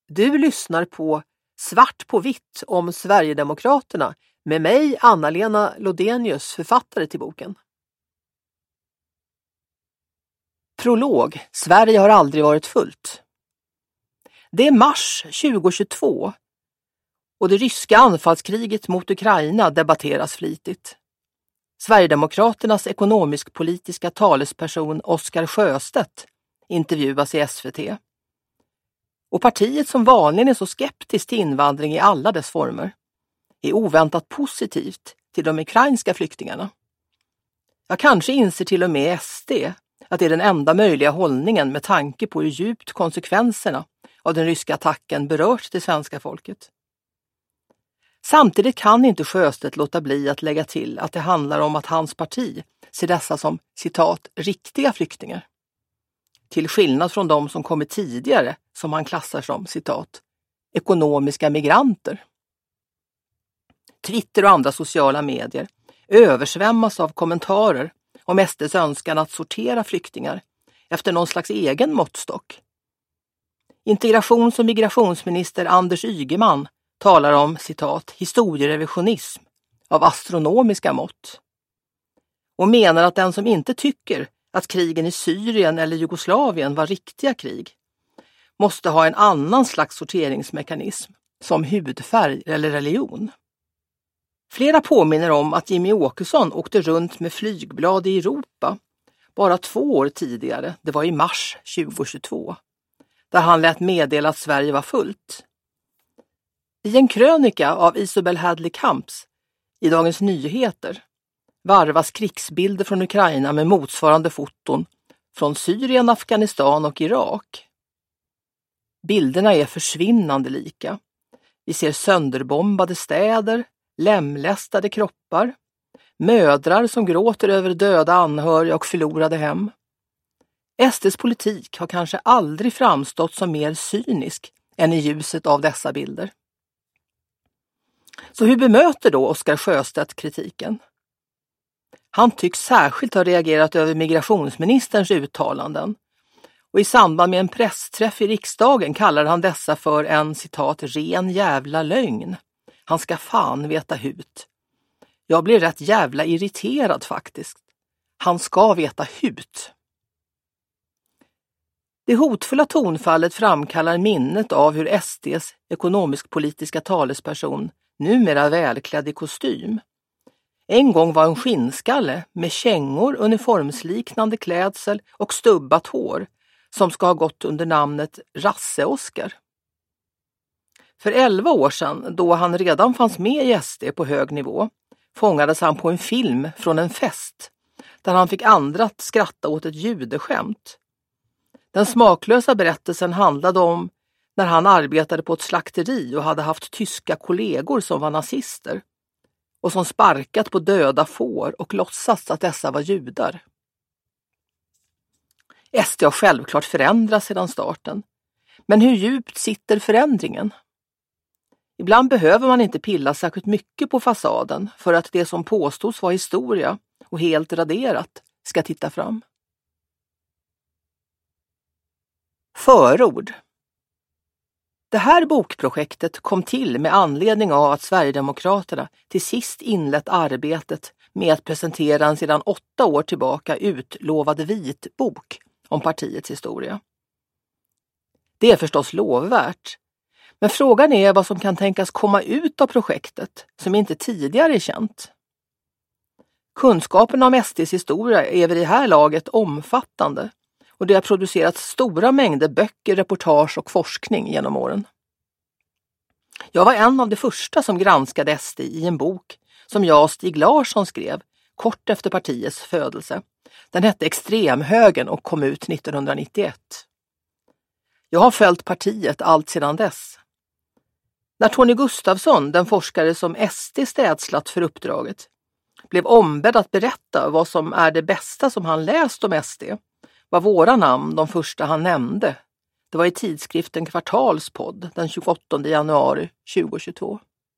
Du lyssnar på Svart på vitt om Sverigedemokraterna med mig, Anna-Lena Lodenius, författare till boken. Prolog. Sverige har aldrig varit fullt. Det är mars 2022 och det ryska anfallskriget mot Ukraina debatteras flitigt. Sverigedemokraternas ekonomisk-politiska talesperson Oskar Sjöstedt intervjuas i SVT. Och partiet som vanligen är så skeptiskt till invandring i alla dess former är oväntat positivt till de ukrainska flyktingarna. Jag kanske inser till och med SD att det är den enda möjliga hållningen med tanke på hur djupt konsekvenserna av den ryska attacken berört det svenska folket. Samtidigt kan inte Sjöstedt låta bli att lägga till att det handlar om att hans parti ser dessa som, citat, riktiga flyktingar. Till skillnad från de som kommit tidigare som han klassar som, citat, ekonomiska migranter. Twitter och andra sociala medier översvämmas av kommentarer om SD:s önskan att sortera flyktingar efter någon slags egen måttstock. Integrations- och migrationsminister Anders Ygeman talar om, citat, historierevisionism av astronomiska mått och menar att den som inte tycker att krigen i Syrien eller Jugoslavien var riktiga krig måste ha en annan slags sorteringsmekanism som hudfärg eller religion. Flera påminner om att Jimmy Åkesson åkte runt med flygblad i Europa bara 2 år tidigare, det var i mars 2022, där han lät meddela att Sverige var fullt. I en krönika av Isobel Hadley Camps i Dagens Nyheter varvas krigsbilder från Ukraina med motsvarande foton från Syrien, Afghanistan och Irak. Bilderna är försvinnande lika. Vi ser sönderbombade städer, lemlästade kroppar, mödrar som gråter över döda anhöriga och förlorade hem. SD:s politik har kanske aldrig framstått som mer cynisk än i ljuset av dessa bilder. Så hur bemöter då Oskar Sjöstedt kritiken? Han tycks särskilt ha reagerat över migrationsministerns uttalanden och i samband med en pressträff i riksdagen kallar han dessa för en, citat, ren jävla lögn. Han ska fan veta hut. Jag blir rätt jävla irriterad faktiskt. Han ska veta hut. Det hotfulla tonfallet framkallar minnet av hur SD:s ekonomisk-politiska talesperson, numera välklädd i kostym, en gång var en skinnskalle med kängor, uniformsliknande klädsel och stubbat hår som ska ha gått under namnet Rasse-Oskar. För 11 år sedan, då han redan fanns med i SD på hög nivå, fångades han på en film från en fest där han fick andra att skratta åt ett judeskämt. Den smaklösa berättelsen handlade om när han arbetade på ett slakteri och hade haft tyska kollegor som var nazister och som sparkat på döda får och låtsats att dessa var judar. SD har självklart förändrats sedan starten. Men hur djupt sitter förändringen? Ibland behöver man inte pilla särskilt mycket på fasaden för att det som påstås vara historia och helt raderat ska titta fram. Förord. Det här bokprojektet kom till med anledning av att Sverigedemokraterna till sist inlett arbetet med att presentera en sedan 8 år tillbaka utlovad vitbok om partiets historia. Det är förstås lovvärt, men frågan är vad som kan tänkas komma ut av projektet som inte tidigare är känt. Kunskapen om SD:s historia är vid det här laget omfattande och det har producerats stora mängder böcker, reportage och forskning genom åren. Jag var en av de första som granskade SD i en bok som jag och Stig Larsson skrev kort efter partiets födelse. Den hette Extremhögern och kom ut 1991. Jag har följt partiet allt sedan dess. När Tony Gustafsson, den forskare som SD städslat för uppdraget, blev ombedd att berätta vad som är det bästa som han läst om SD, var våra namn de första han nämnde. Det var i tidskriften Kvartalspodd den 28 januari 2022.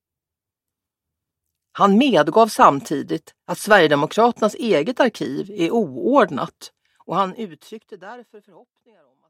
Han medgav samtidigt att Sverigedemokraternas eget arkiv är oordnat och han uttryckte därför förhoppningar om